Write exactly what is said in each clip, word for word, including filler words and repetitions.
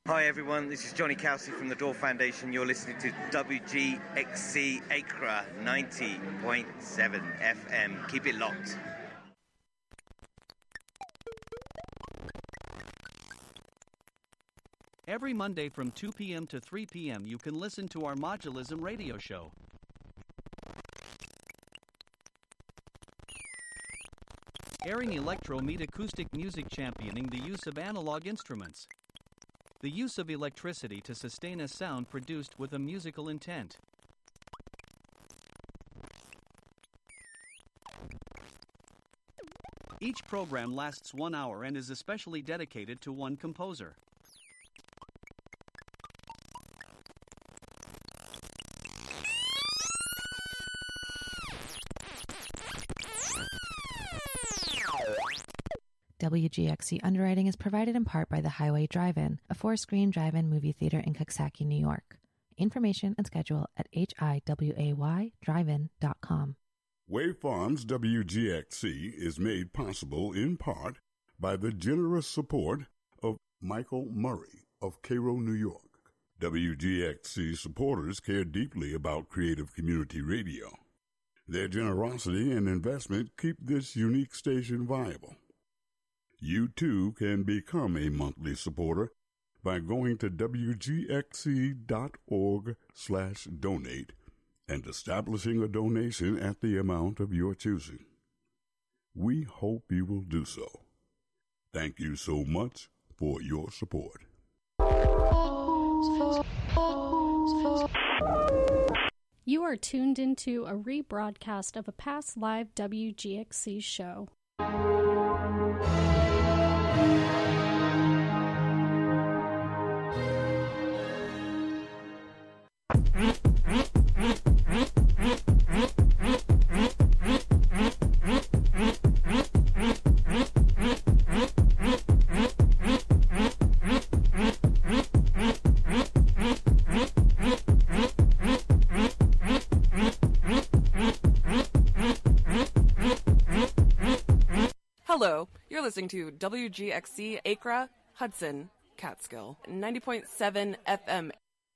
Hi everyone, this is Johnny Kelsey from the Door Foundation. You're listening to W G X C Acra ninety point seven F M. Keep it locked. Every Monday from two p.m. to three p.m. you can listen to our Modulism radio show. Airing electro meet acoustic music championing the use of analog instruments. The use of electricity to sustain a sound produced with a musical intent. Each program lasts one hour and is especially dedicated to one composer. W G X C underwriting is provided in part by the Highway Drive-In, a four-screen drive-in movie theater in Coxsackie, New York. Information and schedule at H I W A Y drive in dot com. Wave Farms W G X C is made possible in part by the generous support of Michael Murray of Cairo, New York. W G X C supporters care deeply about creative community radio. Their generosity and investment keep this unique station viable. You too can become a monthly supporter by going to W G X C dot org slash donate and establishing a donation at the amount of your choosing. We hope you will do so. Thank you so much for your support. You are tuned into a rebroadcast of a past live W G X C show. Hello, you're listening to W G X C Acra, Hudson, Catskill, ninety point seven F M.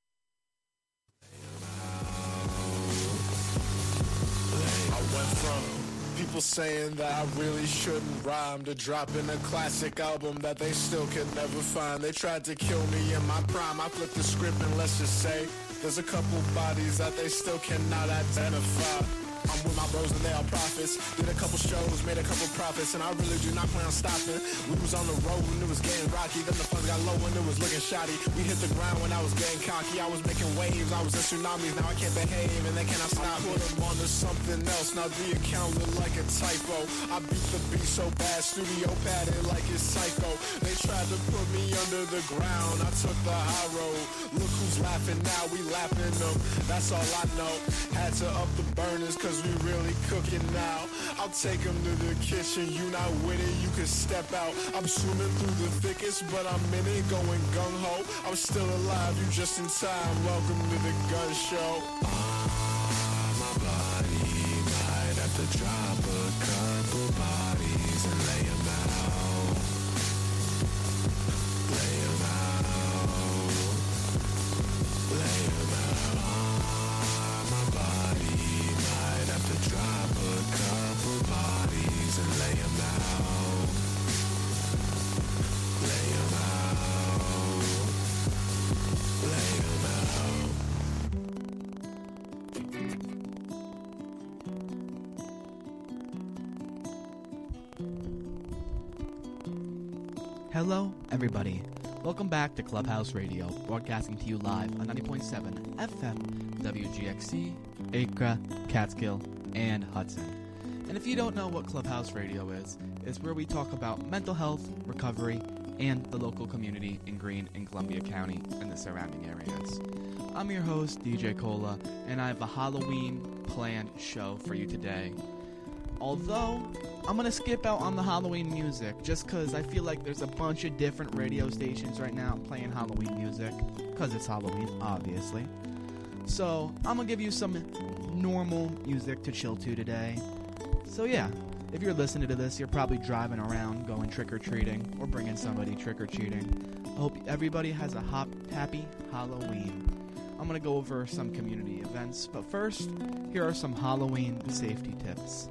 I went from people saying that I really shouldn't rhyme to dropping a classic album that they still could never find. They tried to kill me in my prime. I flipped the script and let's just say there's a couple bodies that they still cannot identify. I'm with my bros and they are prophets. Did a couple shows, made a couple profits, and I really do not plan on stopping. We was on the road when it was getting rocky, then the funds got low when it was looking shoddy. We hit the ground when I was getting cocky. I was making waves, I was in tsunamis. Now I can't behave and they cannot stop. I put them onto something else. Now the account look like a typo. I beat the beat so bad, studio padded like it's psycho. They tried to put me under the ground. I took the high road. Look who's laughing now, we laughing them. That's all I know. Had to up the burners cause we really cooking now. I'll take them to the kitchen, you not with it, you can step out. I'm swimming through the thickest, but I'm in it, going gung-ho. I'm still alive, you just in time. Welcome to the gun show. Ah, my body might have to drop a couple bodies and lay them out. Lay them out. Lay them out. Ah, my body have to drop a couple bodies and lay them out. Lay them out. Lay them out. Hello, everybody. Welcome back to Clubhouse Radio, broadcasting to you live on ninety point seven F M, W G X C, Acra, Catskill, and Hudson. And if you don't know what Clubhouse Radio is, it's where we talk about mental health, recovery, and the local community in Greene and Columbia County and the surrounding areas. I'm your host, D J Cola, and I have a Halloween planned show for you today. Although, I'm going to skip out on the Halloween music just because I feel like there's a bunch of different radio stations right now playing Halloween music, because it's Halloween, obviously. So, I'm going to give you some normal music to chill to today. So yeah, if you're listening to this, you're probably driving around going trick-or-treating or bringing somebody trick-or-treating. Hope everybody has a hop, happy Halloween. I'm going to go over some community events, but first, here are some Halloween safety tips.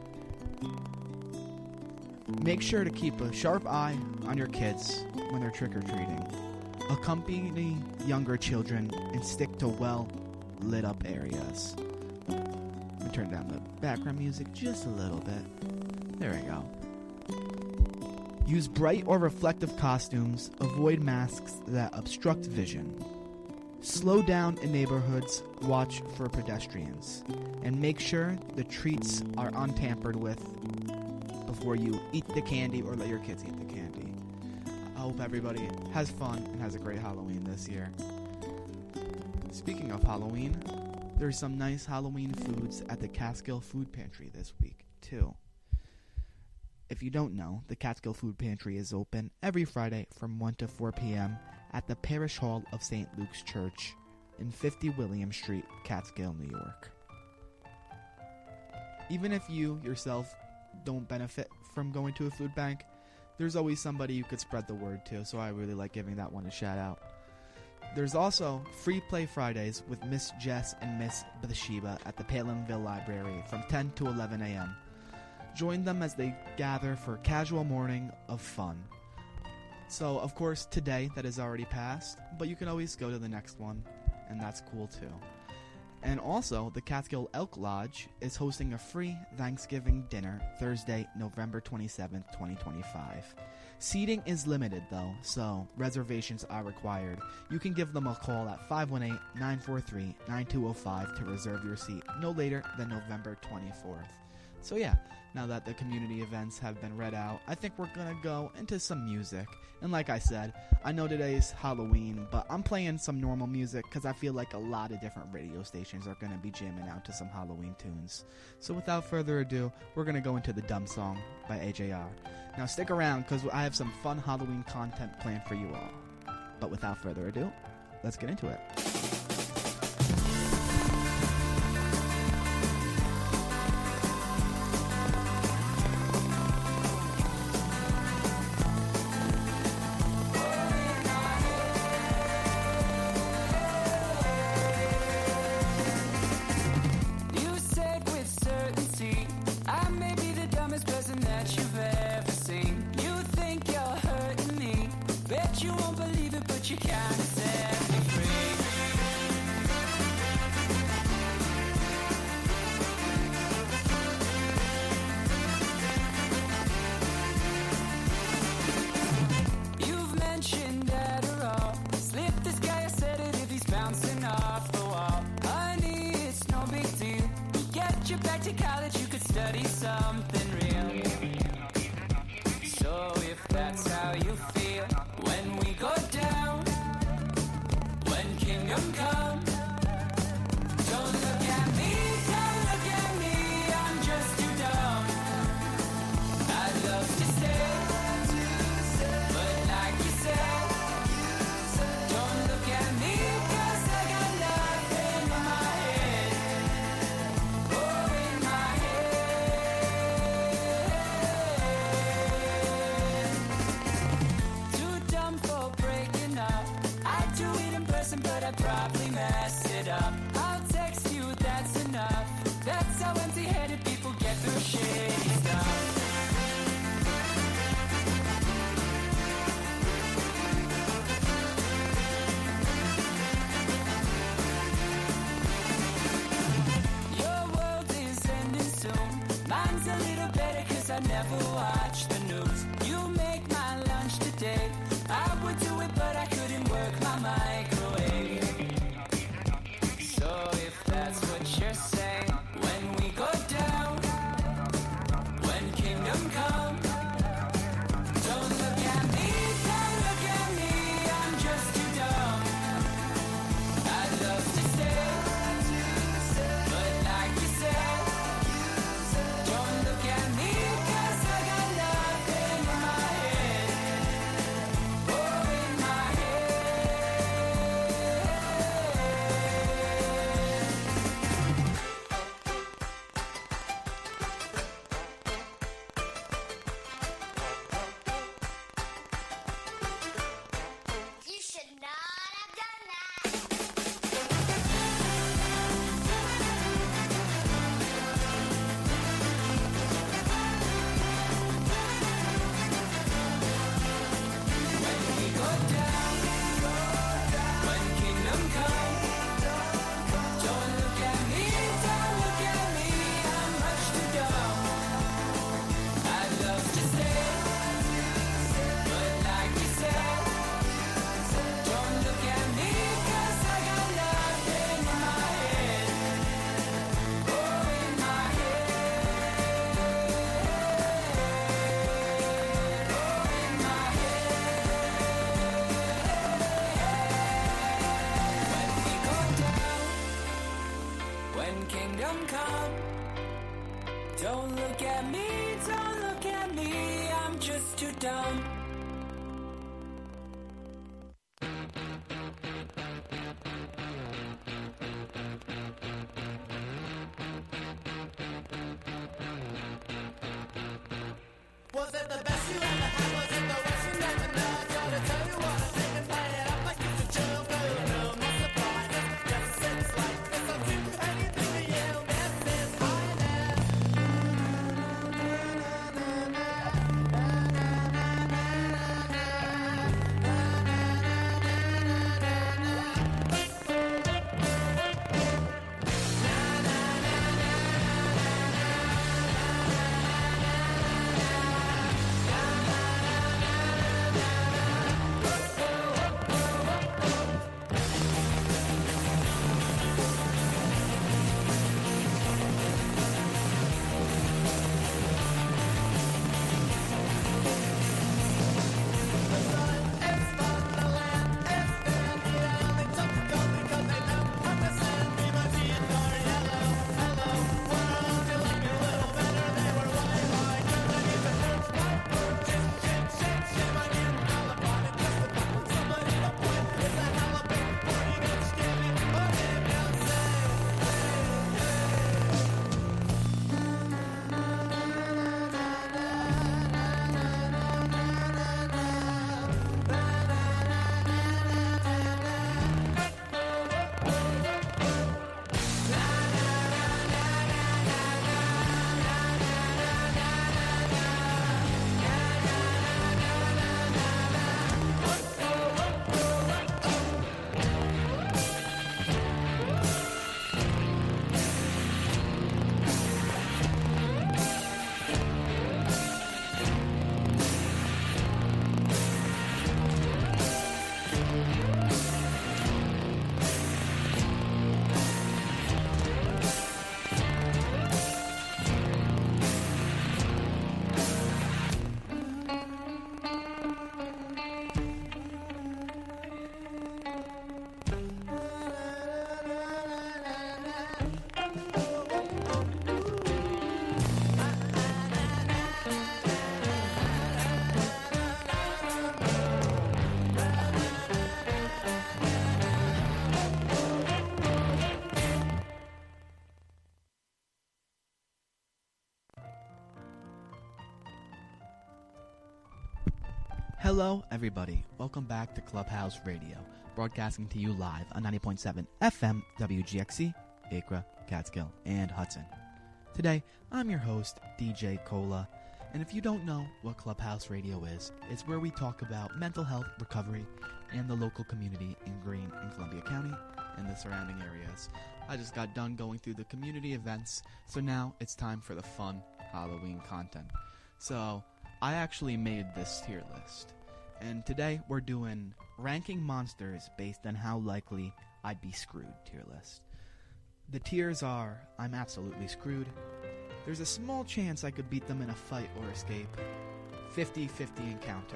Make sure to keep a sharp eye on your kids when they're trick-or-treating. Accompany younger children and stick to well-lit up areas. Let me turn down the background music just a little bit. There we go. Use bright or reflective costumes. Avoid masks that obstruct vision. Slow down in neighborhoods. Watch for pedestrians. And make sure the treats are untampered with before you eat the candy or let your kids eat the candy. I hope everybody has fun and has a great Halloween this year. Speaking of Halloween, there's some nice Halloween foods at the Catskill Food Pantry this week, too. If you don't know, the Catskill Food Pantry is open every Friday from one to four p.m. at the Parish Hall of Saint Luke's Church in fifty William Street, Catskill, New York. Even if you yourself don't benefit from going to a food bank, there's always somebody you could spread the word to, so I really like giving that one a shout out. There's also Free Play Fridays with Miss Jess and Miss Bathsheba at the Palinville Library from ten to eleven a.m. Join them as they gather for a casual morning of fun. So, of course, today that is already passed, but you can always go to the next one, and that's cool too. And also, the Catskill Elk Lodge is hosting a free Thanksgiving dinner Thursday, November twenty-seventh, twenty twenty-five. Seating is limited though, so reservations are required. You can give them a call at five one eight, nine four three, nine two zero five to reserve your seat no later than November twenty-fourth. So yeah, now that the community events have been read out, I think we're gonna go into some music. And like I said, I know today is Halloween, but I'm playing some normal music because I feel like a lot of different radio stations are gonna be jamming out to some Halloween tunes. So without further ado, we're gonna go into the Dumb Song by A J R. Now stick around because I have some fun Halloween content planned for you all. But without further ado, let's get into it. Don't look at me, don't look at me, I'm just too dumb. Was it the best you ever had? Was it the worst you never know? I gotta tell you what I think and play it up like it's a joke. No, you know, no surprises. Yes, it's like this. I'll do anything to you. This is highness. Hello, everybody. Welcome back to Clubhouse Radio, broadcasting to you live on ninety point seven F M W G X C, Acra, Catskill, and Hudson. Today, I'm your host, D J Cola, and if you don't know what Clubhouse Radio is, it's where we talk about mental health recovery and the local community in Greene and Columbia County and the surrounding areas. I just got done going through the community events, so now it's time for the fun Halloween content. So, I actually made this tier list. And today we're doing ranking monsters based on how likely I'd be screwed tier list. The tiers are I'm absolutely screwed, there's a small chance I could beat them in a fight or escape, fifty-fifty encounter,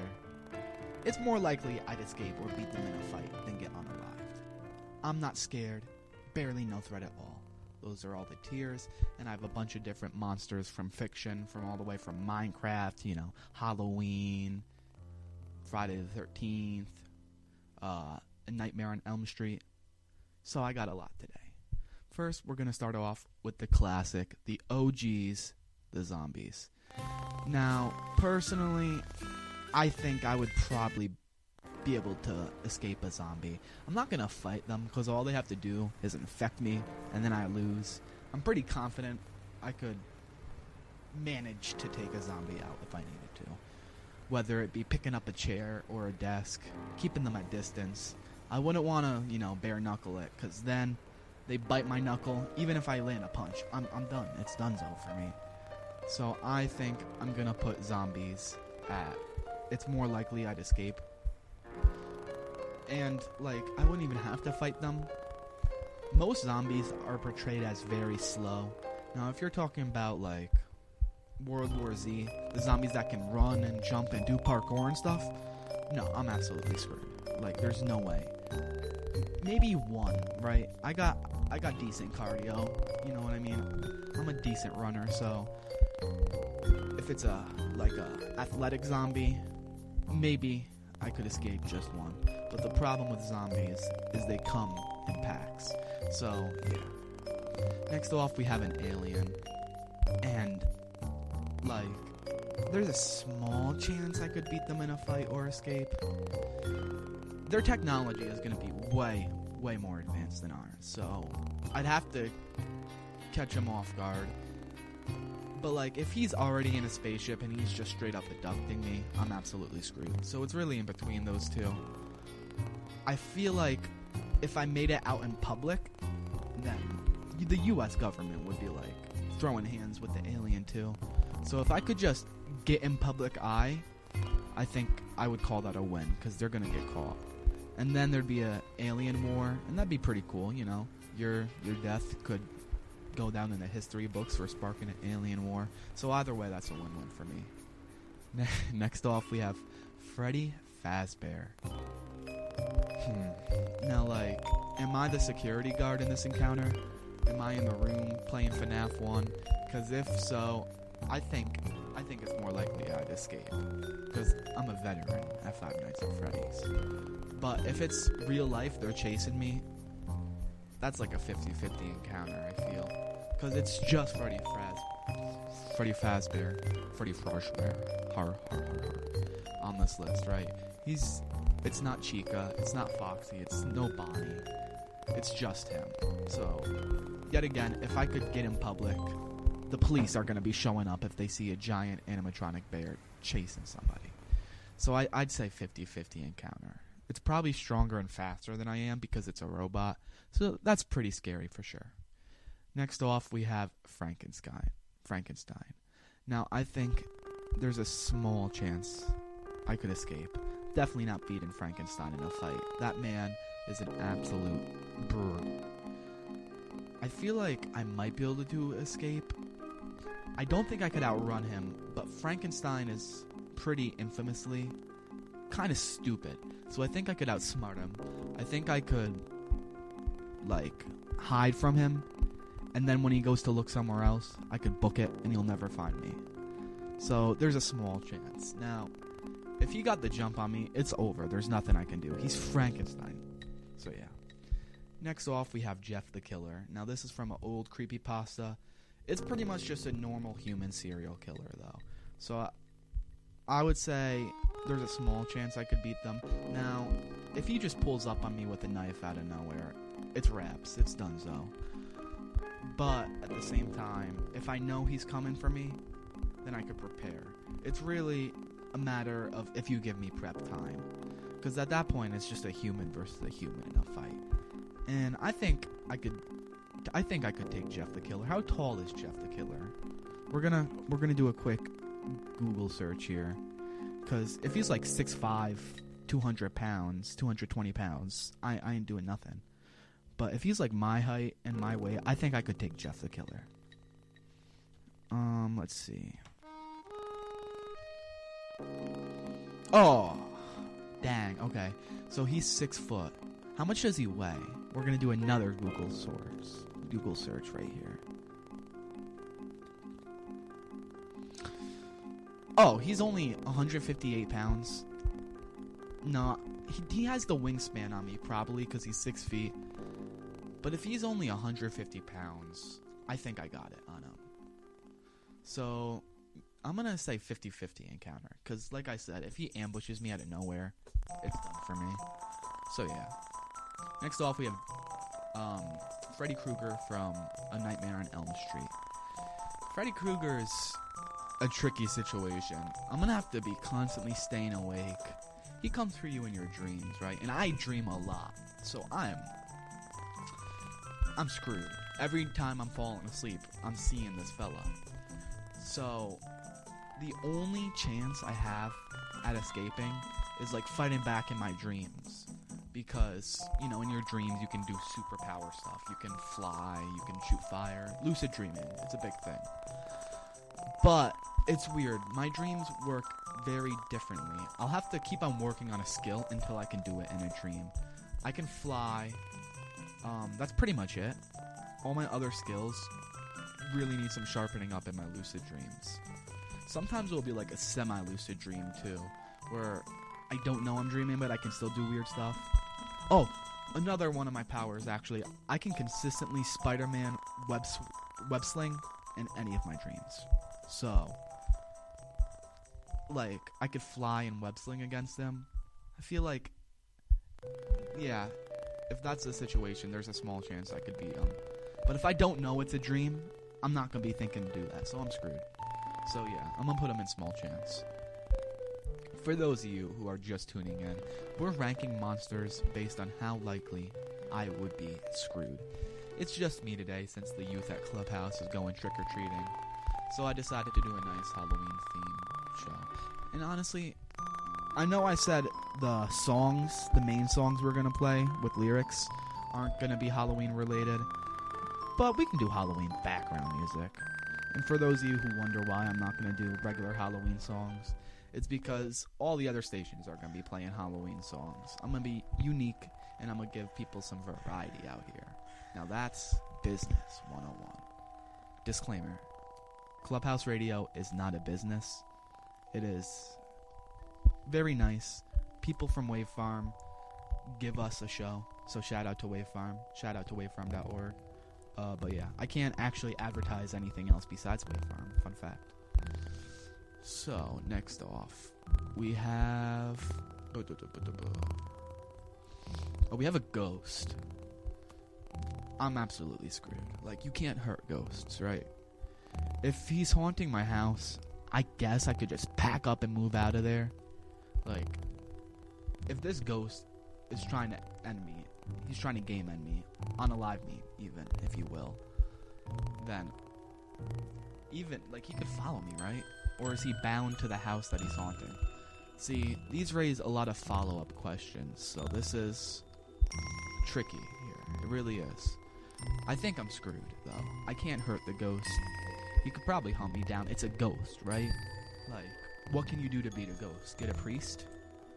it's more likely I'd escape or beat them in a fight than get unalived, I'm not scared, barely no threat at all. Those are all the tiers, and I have a bunch of different monsters from fiction, from all the way from Minecraft, you know, Halloween, Friday the thirteenth, uh, A Nightmare on Elm Street. So I got a lot today. First, we're going to start off with the classic, the O Gs, the zombies. Now, personally, I think I would probably be able to escape a zombie. I'm not going to fight them because all they have to do is infect me and then I lose. I'm pretty confident I could manage to take a zombie out if I needed to. Whether it be picking up a chair or a desk, keeping them at distance. I wouldn't want to, you know, bare knuckle it because then they bite my knuckle. Even if I land a punch, I'm, I'm done. It's donezo for me. So I think I'm going to put zombies at, it's more likely I'd escape. And, like, I wouldn't even have to fight them. Most zombies are portrayed as very slow. Now, if you're talking about, like, World War Z, the zombies that can run and jump and do parkour and stuff, no, I'm absolutely screwed. Like, there's no way. Maybe one, right? I got I got decent cardio, you know what I mean? I'm a decent runner, so if it's a like a athletic zombie, maybe I could escape just one. But the problem with zombies is they come in packs. So, yeah. Next off, we have an alien. And, like, there's a small chance I could beat them in a fight or escape. Their technology is going to be way, way more advanced than ours. So, I'd have to catch him off guard. But, like, if he's already in a spaceship and he's just straight up abducting me, I'm absolutely screwed. So it's really in between those two. I feel like if I made it out in public, then the U S government would be, like, throwing hands with the alien, too. So if I could just get in public eye, I think I would call that a win, because they're going to get caught. And then there'd be a alien war, and that'd be pretty cool, you know. Your your death could go down in the history books for sparking an alien war. So either way, that's a win-win for me. Ne- next off, we have Freddy Fazbear. Hmm. Now, like, am I the security guard in this encounter? Am I in the room playing FNAF one? Because if so, I think I think it's more likely I'd escape. Because I'm a veteran at Five Nights at Freddy's. But if it's real life, they're chasing me, that's like a fifty-fifty encounter, I feel. Because it's just Freddy Faz... Freddy Fazbear. Freddy Fazbear. Har, har, har, har. On this list, right? He's... It's not Chica, it's not Foxy, it's no Bonnie. It's just him. So, yet again, if I could get in public, the police are going to be showing up if they see a giant animatronic bear chasing somebody. So I, I'd say fifty-fifty encounter. It's probably stronger and faster than I am because it's a robot. So that's pretty scary for sure. Next off, we have Frankenstein. Frankenstein. Now, I think there's a small chance I could escape. Definitely not beating Frankenstein in a fight. That man is an absolute brute. I feel like I might be able to escape. I don't think I could outrun him, but Frankenstein is pretty infamously kind of stupid. So I think I could outsmart him. I think I could, like, hide from him. And then when he goes to look somewhere else, I could book it and he'll never find me. So there's a small chance. Now, if he got the jump on me, it's over. There's nothing I can do. He's Frankenstein. So yeah. Next off, we have Jeff the Killer. Now this is from an old creepypasta. It's pretty much just a normal human serial killer, though. So I, I would say there's a small chance I could beat them. Now, if he just pulls up on me with a knife out of nowhere, it's wraps. It's donezo. But at the same time, if I know he's coming for me, then I could prepare. It's really a matter of if you give me prep time. Because at that point, it's just a human versus a human in a fight. And I think I could... I think I could take Jeff the Killer. How tall is Jeff the Killer? We're gonna we're gonna do a quick Google search here, because if he's like six five, two hundred pounds, two hundred twenty pounds, I, I ain't doing nothing. But if he's like my height and my weight, I think I could take Jeff the Killer. Um, let's see. Oh, dang. Okay, so he's six foot. How much does he weigh? We're gonna do another Google source. Google search right here. Oh, he's only one hundred fifty-eight pounds. No, he, he has the wingspan on me, probably, because he's six feet. But if he's only one hundred fifty pounds, I think I got it on him. So, I'm going to say fifty-fifty encounter. Because, like I said, if he ambushes me out of nowhere, it's done for me. So, yeah. Next off, we have um, Freddy Krueger from A Nightmare on Elm Street. Freddy Krueger's a tricky situation. I'm going to have to be constantly staying awake. He comes for you in your dreams, right? And I dream a lot. So I'm... I'm screwed. Every time I'm falling asleep, I'm seeing this fella. So, the only chance I have at escaping is, like, fighting back in my dreams. Because, you know, in your dreams, you can do superpower stuff. You can fly, you can shoot fire. Lucid dreaming, it's a big thing. But, it's weird. My dreams work very differently. I'll have to keep on working on a skill until I can do it in a dream. I can fly. Um, that's pretty much it. All my other skills really need some sharpening up in my lucid dreams. Sometimes it'll be like a semi-lucid dream too, where I don't know I'm dreaming, but I can still do weird stuff. Oh, another one of my powers, actually. I can consistently Spider-Man web, web sling in any of my dreams. So, like, I could fly and web sling against them. I feel like, yeah, if that's the situation, there's a small chance I could beat them. But if I don't know it's a dream, I'm not going to be thinking to do that, so I'm screwed. So yeah, I'm going to put them in small chance. For those of you who are just tuning in, we're ranking monsters based on how likely I would be screwed. It's just me today since the youth at Clubhouse is going trick-or-treating. So I decided to do a nice Halloween-themed show. And honestly, I know I said the songs, the main songs we're going to play with lyrics aren't going to be Halloween-related, but we can do Halloween background music. And for those of you who wonder why I'm not going to do regular Halloween songs, it's because all the other stations are going to be playing Halloween songs. I'm going to be unique, and I'm going to give people some variety out here. Now that's Business one oh one. Disclaimer. Clubhouse Radio is not a business. It is very nice. People from Wave Farm give us a show, so shout out to Wave Farm. Shout out to wave farm dot org. Uh, but yeah, I can't actually advertise anything else besides Wave Farm. Fun fact. So, next off, we have... Oh, we have a ghost. I'm absolutely screwed. Like, you can't hurt ghosts, right? If he's haunting my house, I guess I could just pack up and move out of there. Like, if this ghost is trying to end me, he's trying to game end me, unalive me even, if you will, then even, like, he could follow me, right? Or is he bound to the house that he's haunting? See, these raise a lot of follow-up questions, so this is tricky here. It really is. I think I'm screwed, though. I can't hurt the ghost. He could probably hunt me down. It's a ghost, right? Like, what can you do to beat a ghost? Get a priest?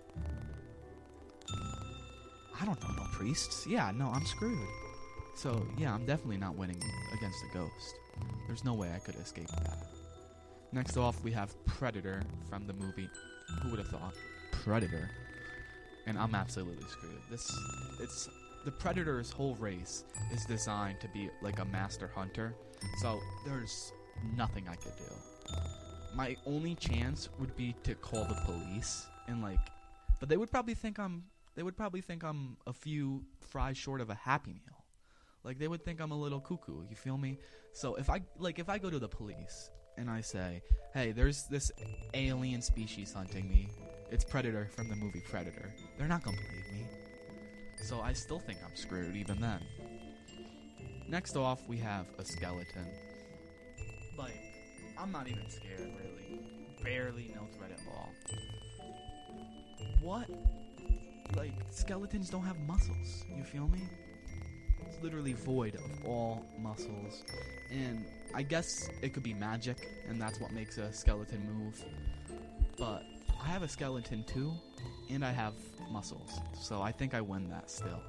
I don't know no priests. Yeah, no, I'm screwed. So, yeah, I'm definitely not winning against a ghost. There's no way I could escape that. Next off, we have Predator from the movie. Who would have thought? Predator. And I'm absolutely screwed. This, it's, the Predator's whole race is designed to be like a master hunter. So, there's nothing I could do. My only chance would be to call the police and, like, but they would probably think I'm, they would probably think I'm a few fries short of a Happy Meal. Like, they would think I'm a little cuckoo, you feel me? So, if I, like, if I go to the police and I say, hey, there's this alien species hunting me. It's Predator from the movie Predator. They're not gonna believe me. So I still think I'm screwed even then. Next off, we have a skeleton. Like, I'm not even scared, really. Barely no threat at all. What? Like, skeletons don't have muscles, you feel me? It's literally void of all muscles. And I guess it could be magic, and that's what makes a skeleton move. But I have a skeleton too, and I have muscles. So I think I win that still.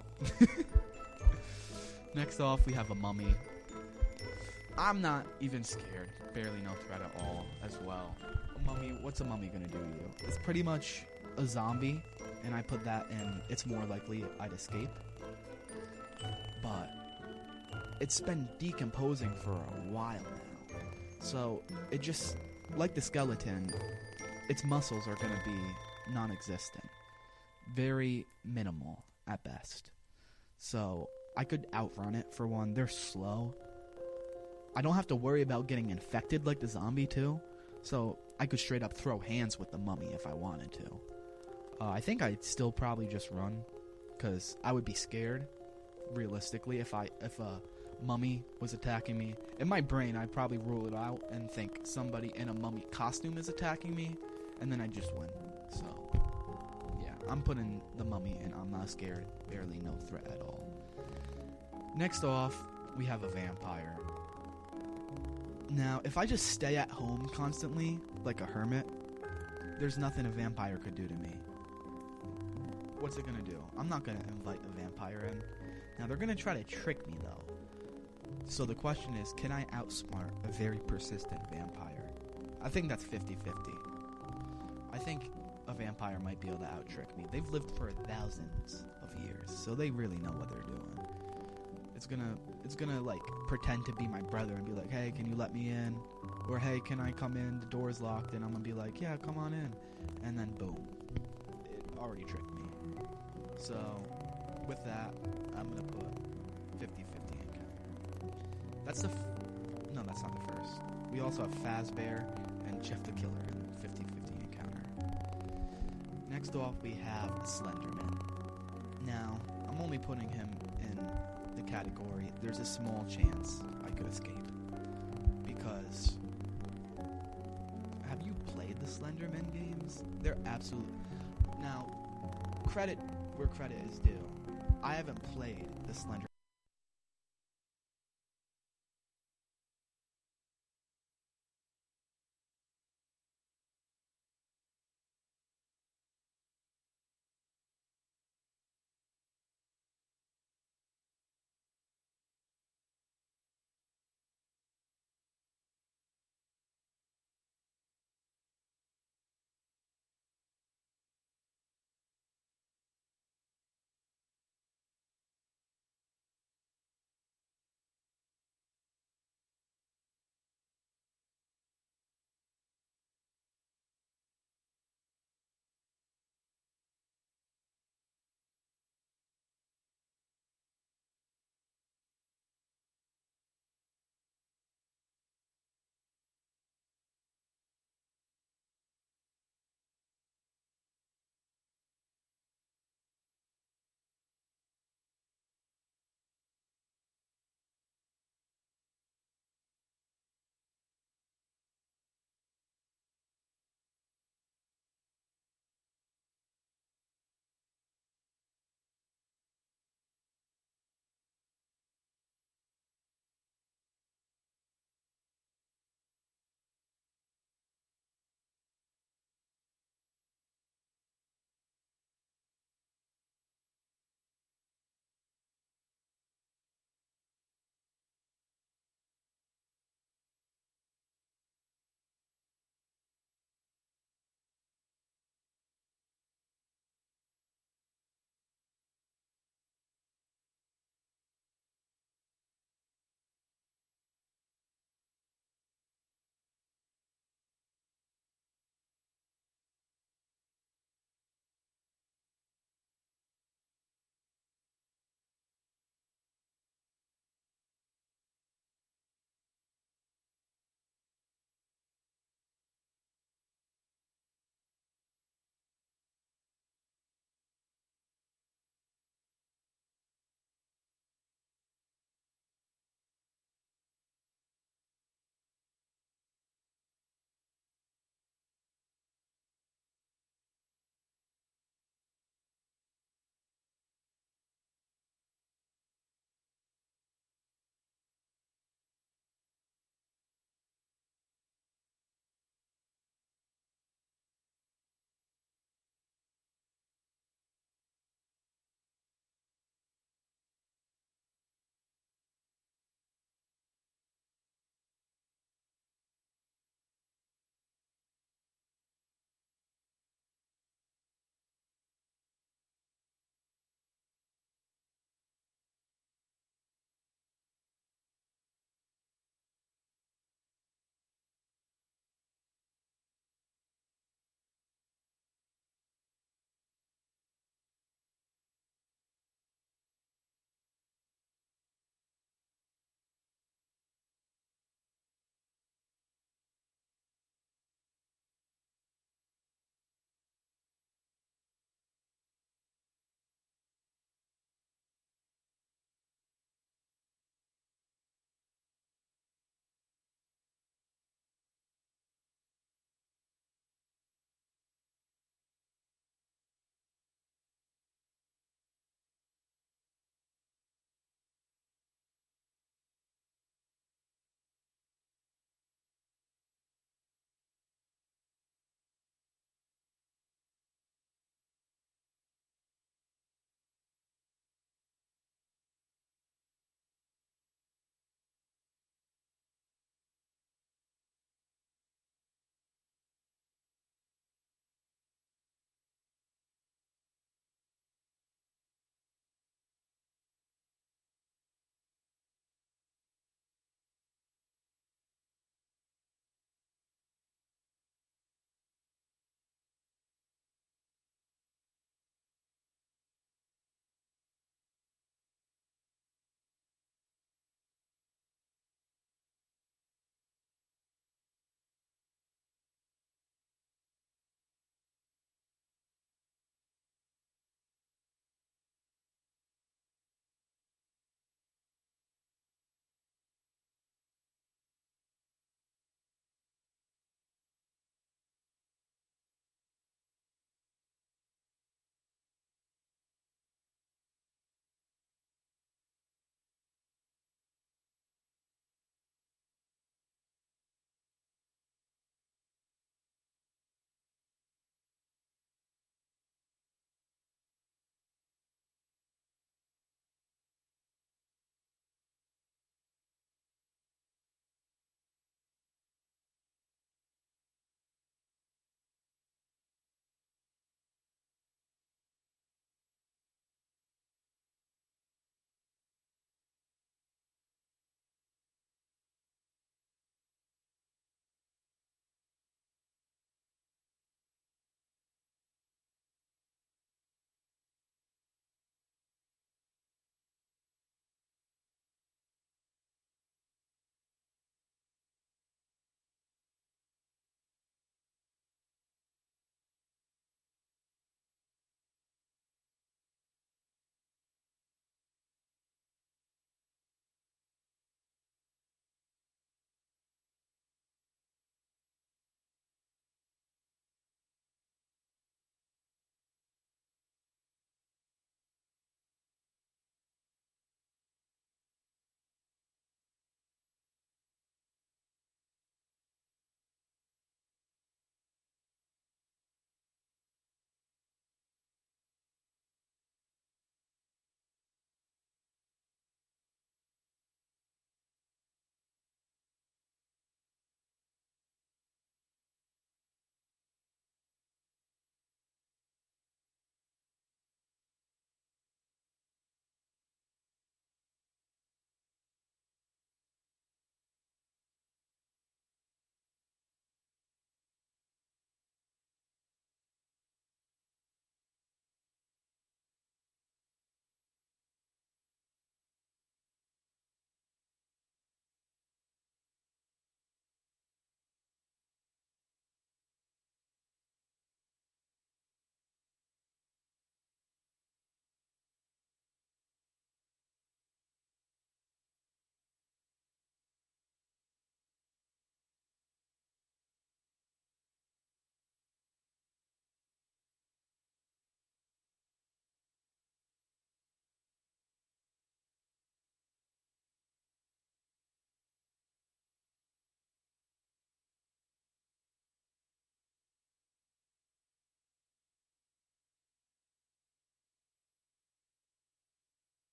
Next off, we have a mummy. I'm not even scared. Barely no threat at all as well. A mummy, what's a mummy gonna do to you? It's pretty much a zombie, and I put that in, it's more likely I'd escape. But it's been decomposing for a while now. So it just, like the skeleton, its muscles are going to be non-existent. Very minimal at best. So I could outrun it for one. They're slow. I don't have to worry about getting infected like the zombie too. So I could straight up throw hands with the mummy if I wanted to. Uh, I think I'd still probably just run, because I would be scared. Realistically, if I if a mummy was attacking me, in my brain I'd probably rule it out and think somebody in a mummy costume is attacking me, and then I just win. So yeah, I'm putting the mummy in. I'm not scared. Barely no threat at all. Next off, we have a vampire. Now, if I just stay at home constantly like a hermit, there's nothing a vampire could do to me. What's it gonna do? I'm not gonna invite a vampire in. Now, they're going to try to trick me, though. So the question is, can I outsmart a very persistent vampire? I think that's fifty-fifty. I think a vampire might be able to out-trick me. They've lived for thousands of years, so they really know what they're doing. It's gonna, it's gonna like pretend to be my brother and be like, "Hey, can you let me in?" Or, "Hey, can I come in? The door's locked." And I'm gonna be like, "Yeah, come on in." And then boom, it already tricked me. So with that, I'm gonna put fifty-fifty encounter. That's the, f- no, that's not the first. We also have Fazbear and Jeff the Killer in fifty-fifty encounter. Next off, we have Slenderman. Now, I'm only putting him in the category, there's a small chance I could escape. Because, have you played the Slenderman games? They're absolute. Now, credit where credit is due. I haven't played the Slender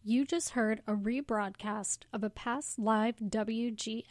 You just heard a rebroadcast of a past live W G